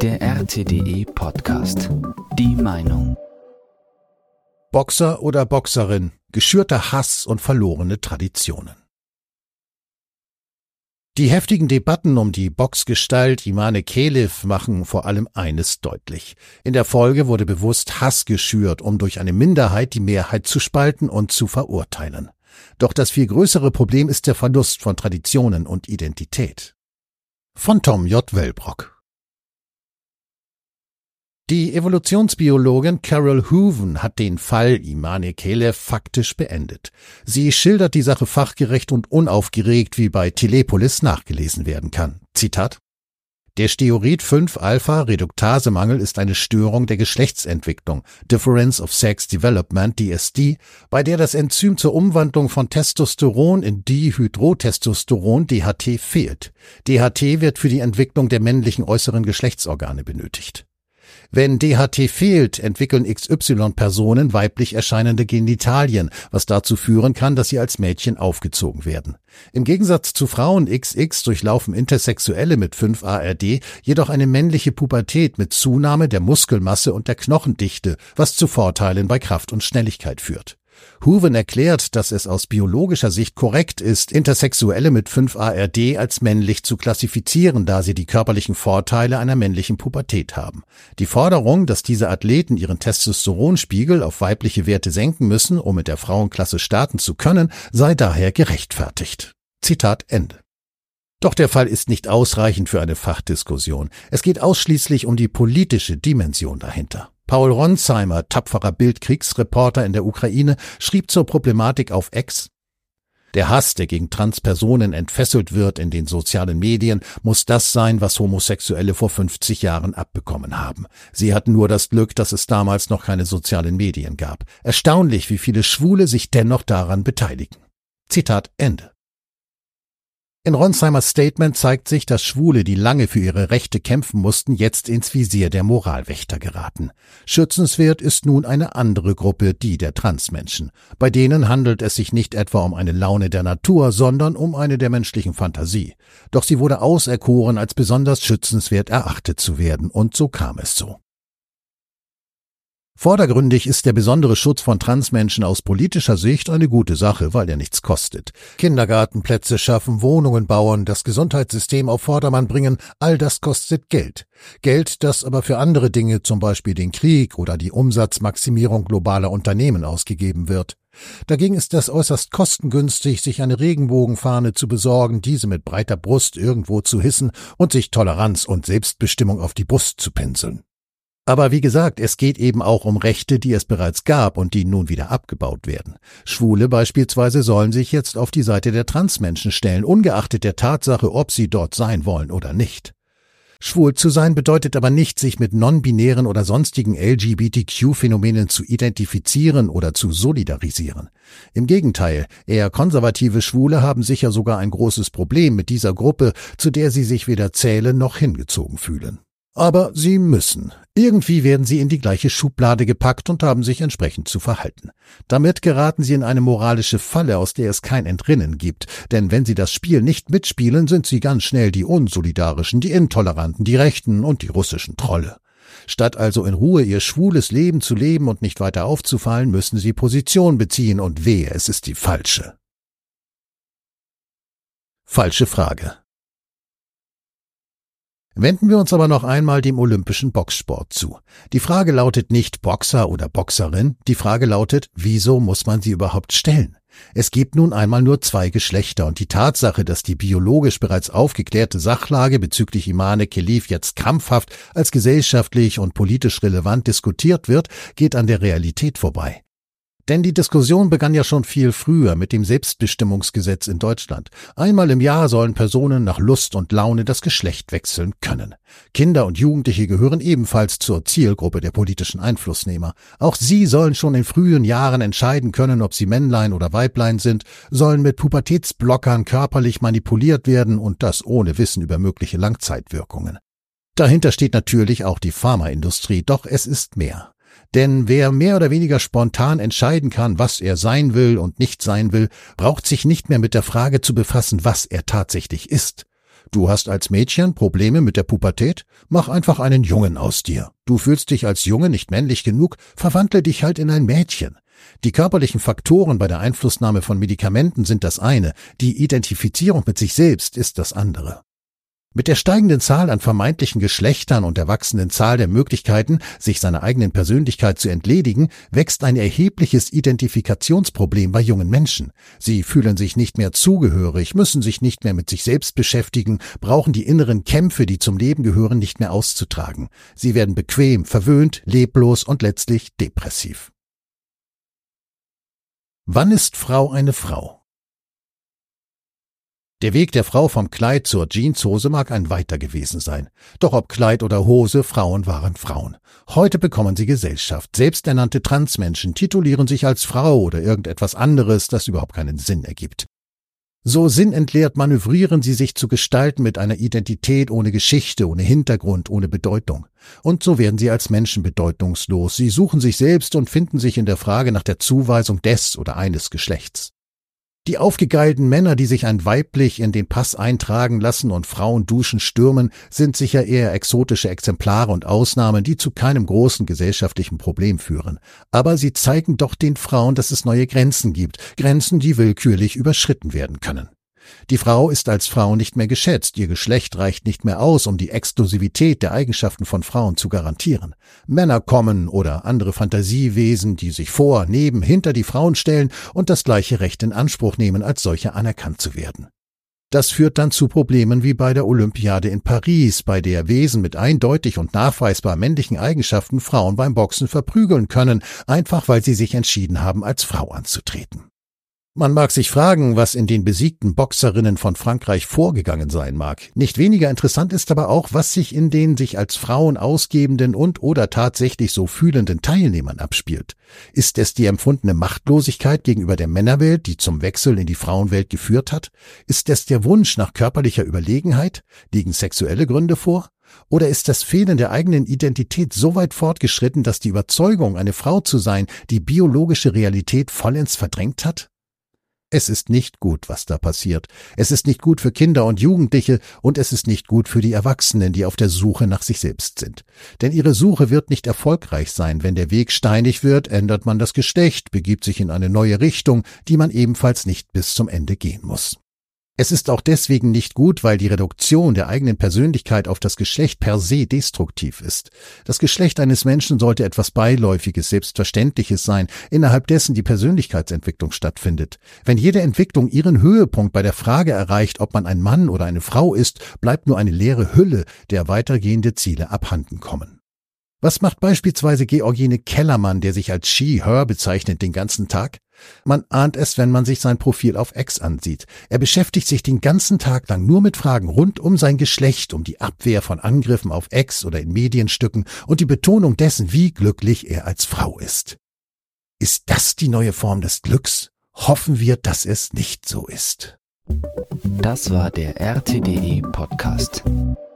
Der RTDE Podcast. Die Meinung. Boxer oder Boxerin, geschürter Hass und verlorene Traditionen. Die heftigen Debatten um die Boxgestalt Imane Khelif machen vor allem eines deutlich. In der Folge wurde bewusst Hass geschürt, um durch eine Minderheit die Mehrheit zu spalten und zu verurteilen. Doch das viel größere Problem ist der Verlust von Traditionen und Identität. Von Tom J. Wellbrock. Die Evolutionsbiologin Carol Hooven hat den Fall Imane Khelif faktisch beendet. Sie schildert die Sache fachgerecht und unaufgeregt, wie bei Telepolis nachgelesen werden kann. Zitat: Der Steroid-5-Alpha-Reduktase-Mangel ist eine Störung der Geschlechtsentwicklung, Difference of Sex Development, DSD, bei der das Enzym zur Umwandlung von Testosteron in Dihydrotestosteron, DHT, fehlt. DHT wird für die Entwicklung der männlichen äußeren Geschlechtsorgane benötigt. Wenn DHT fehlt, entwickeln XY-Personen weiblich erscheinende Genitalien, was dazu führen kann, dass sie als Mädchen aufgezogen werden. Im Gegensatz zu Frauen XX durchlaufen Intersexuelle mit 5-ARD jedoch eine männliche Pubertät mit Zunahme der Muskelmasse und der Knochendichte, was zu Vorteilen bei Kraft und Schnelligkeit führt. Hooven erklärt, dass es aus biologischer Sicht korrekt ist, Intersexuelle mit 5-ARD als männlich zu klassifizieren, da sie die körperlichen Vorteile einer männlichen Pubertät haben. Die Forderung, dass diese Athleten ihren Testosteronspiegel auf weibliche Werte senken müssen, um mit der Frauenklasse starten zu können, sei daher gerechtfertigt. Zitat Ende. Doch der Fall ist nicht ausreichend für eine Fachdiskussion. Es geht ausschließlich um die politische Dimension dahinter. Paul Ronsheimer, tapferer Bild-Kriegsreporter in der Ukraine, schrieb zur Problematik auf X: Der Hass, der gegen Transpersonen entfesselt wird in den sozialen Medien, muss das sein, was Homosexuelle vor 50 Jahren abbekommen haben. Sie hatten nur das Glück, dass es damals noch keine sozialen Medien gab. Erstaunlich, wie viele Schwule sich dennoch daran beteiligen. Zitat Ende. In Ronsheimer's Statement zeigt sich, dass Schwule, die lange für ihre Rechte kämpfen mussten, jetzt ins Visier der Moralwächter geraten. Schützenswert ist nun eine andere Gruppe, die der Transmenschen. Bei denen handelt es sich nicht etwa um eine Laune der Natur, sondern um eine der menschlichen Fantasie. Doch sie wurde auserkoren, als besonders schützenswert erachtet zu werden, und so kam es so. Vordergründig ist der besondere Schutz von Transmenschen aus politischer Sicht eine gute Sache, weil er nichts kostet. Kindergartenplätze schaffen, Wohnungen bauen, das Gesundheitssystem auf Vordermann bringen, all das kostet Geld. Geld, das aber für andere Dinge, zum Beispiel den Krieg oder die Umsatzmaximierung globaler Unternehmen ausgegeben wird. Dagegen ist es äußerst kostengünstig, sich eine Regenbogenfahne zu besorgen, diese mit breiter Brust irgendwo zu hissen und sich Toleranz und Selbstbestimmung auf die Brust zu pinseln. Aber wie gesagt, es geht eben auch um Rechte, die es bereits gab und die nun wieder abgebaut werden. Schwule beispielsweise sollen sich jetzt auf die Seite der Transmenschen stellen, ungeachtet der Tatsache, ob sie dort sein wollen oder nicht. Schwul zu sein bedeutet aber nicht, sich mit non-binären oder sonstigen LGBTQ-Phänomenen zu identifizieren oder zu solidarisieren. Im Gegenteil, eher konservative Schwule haben sicher sogar ein großes Problem mit dieser Gruppe, zu der sie sich weder zählen noch hingezogen fühlen. Aber sie müssen. Irgendwie werden sie in die gleiche Schublade gepackt und haben sich entsprechend zu verhalten. Damit geraten sie in eine moralische Falle, aus der es kein Entrinnen gibt. Denn wenn sie das Spiel nicht mitspielen, sind sie ganz schnell die Unsolidarischen, die Intoleranten, die Rechten und die russischen Trolle. Statt also in Ruhe ihr schwules Leben zu leben und nicht weiter aufzufallen, müssen sie Position beziehen, und wehe, es ist die falsche. Falsche Frage. Wenden wir uns aber noch einmal dem olympischen Boxsport zu. Die Frage lautet nicht Boxer oder Boxerin, die Frage lautet, wieso muss man sie überhaupt stellen? Es gibt nun einmal nur zwei Geschlechter, und die Tatsache, dass die biologisch bereits aufgeklärte Sachlage bezüglich Imane Khelif jetzt krampfhaft als gesellschaftlich und politisch relevant diskutiert wird, geht an der Realität vorbei. Denn die Diskussion begann ja schon viel früher mit dem Selbstbestimmungsgesetz in Deutschland. Einmal im Jahr sollen Personen nach Lust und Laune das Geschlecht wechseln können. Kinder und Jugendliche gehören ebenfalls zur Zielgruppe der politischen Einflussnehmer. Auch sie sollen schon in frühen Jahren entscheiden können, ob sie Männlein oder Weiblein sind, sollen mit Pubertätsblockern körperlich manipuliert werden, und das ohne Wissen über mögliche Langzeitwirkungen. Dahinter steht natürlich auch die Pharmaindustrie, doch es ist mehr. Denn wer mehr oder weniger spontan entscheiden kann, was er sein will und nicht sein will, braucht sich nicht mehr mit der Frage zu befassen, was er tatsächlich ist. Du hast als Mädchen Probleme mit der Pubertät? Mach einfach einen Jungen aus dir. Du fühlst dich als Junge nicht männlich genug? Verwandle dich halt in ein Mädchen. Die körperlichen Faktoren bei der Einflussnahme von Medikamenten sind das eine, die Identifizierung mit sich selbst ist das andere. Mit der steigenden Zahl an vermeintlichen Geschlechtern und der wachsenden Zahl der Möglichkeiten, sich seiner eigenen Persönlichkeit zu entledigen, wächst ein erhebliches Identifikationsproblem bei jungen Menschen. Sie fühlen sich nicht mehr zugehörig, müssen sich nicht mehr mit sich selbst beschäftigen, brauchen die inneren Kämpfe, die zum Leben gehören, nicht mehr auszutragen. Sie werden bequem, verwöhnt, leblos und letztlich depressiv. Wann ist Frau eine Frau? Der Weg der Frau vom Kleid zur Jeanshose mag ein weiter gewesen sein. Doch ob Kleid oder Hose, Frauen waren Frauen. Heute bekommen sie Gesellschaft. Selbsternannte Transmenschen titulieren sich als Frau oder irgendetwas anderes, das überhaupt keinen Sinn ergibt. So sinnentleert manövrieren sie sich zu gestalten mit einer Identität ohne Geschichte, ohne Hintergrund, ohne Bedeutung. Und so werden sie als Menschen bedeutungslos. Sie suchen sich selbst und finden sich in der Frage nach der Zuweisung des oder eines Geschlechts. Die aufgegeilten Männer, die sich ein weiblich in den Pass eintragen lassen und Frauenduschen stürmen, sind sicher eher exotische Exemplare und Ausnahmen, die zu keinem großen gesellschaftlichen Problem führen. Aber sie zeigen doch den Frauen, dass es neue Grenzen gibt, Grenzen, die willkürlich überschritten werden können. Die Frau ist als Frau nicht mehr geschätzt, ihr Geschlecht reicht nicht mehr aus, um die Exklusivität der Eigenschaften von Frauen zu garantieren. Männer kommen oder andere Fantasiewesen, die sich vor, neben, hinter die Frauen stellen und das gleiche Recht in Anspruch nehmen, als solche anerkannt zu werden. Das führt dann zu Problemen wie bei der Olympiade in Paris, bei der Wesen mit eindeutig und nachweisbar männlichen Eigenschaften Frauen beim Boxen verprügeln können, einfach weil sie sich entschieden haben, als Frau anzutreten. Man mag sich fragen, was in den besiegten Boxerinnen von Frankreich vorgegangen sein mag. Nicht weniger interessant ist aber auch, was sich in den sich als Frauen ausgebenden und oder tatsächlich so fühlenden Teilnehmern abspielt. Ist es die empfundene Machtlosigkeit gegenüber der Männerwelt, die zum Wechsel in die Frauenwelt geführt hat? Ist es der Wunsch nach körperlicher Überlegenheit? Liegen sexuelle Gründe vor? Oder ist das Fehlen der eigenen Identität so weit fortgeschritten, dass die Überzeugung, eine Frau zu sein, die biologische Realität vollends verdrängt hat? Es ist nicht gut, was da passiert. Es ist nicht gut für Kinder und Jugendliche und es ist nicht gut für die Erwachsenen, die auf der Suche nach sich selbst sind. Denn ihre Suche wird nicht erfolgreich sein. Wenn der Weg steinig wird, ändert man das Geschlecht, begibt sich in eine neue Richtung, die man ebenfalls nicht bis zum Ende gehen muss. Es ist auch deswegen nicht gut, weil die Reduktion der eigenen Persönlichkeit auf das Geschlecht per se destruktiv ist. Das Geschlecht eines Menschen sollte etwas Beiläufiges, Selbstverständliches sein, innerhalb dessen die Persönlichkeitsentwicklung stattfindet. Wenn jede Entwicklung ihren Höhepunkt bei der Frage erreicht, ob man ein Mann oder eine Frau ist, bleibt nur eine leere Hülle, der weitergehende Ziele abhanden kommen. Was macht beispielsweise Georgine Kellermann, der sich als she/her bezeichnet, den ganzen Tag? Man ahnt es, wenn man sich sein Profil auf X ansieht. Er beschäftigt sich den ganzen Tag lang nur mit Fragen rund um sein Geschlecht, um die Abwehr von Angriffen auf X oder in Medienstücken und die Betonung dessen, wie glücklich er als Frau ist. Ist das die neue Form des Glücks? Hoffen wir, dass es nicht so ist. Das war der RTDE Podcast.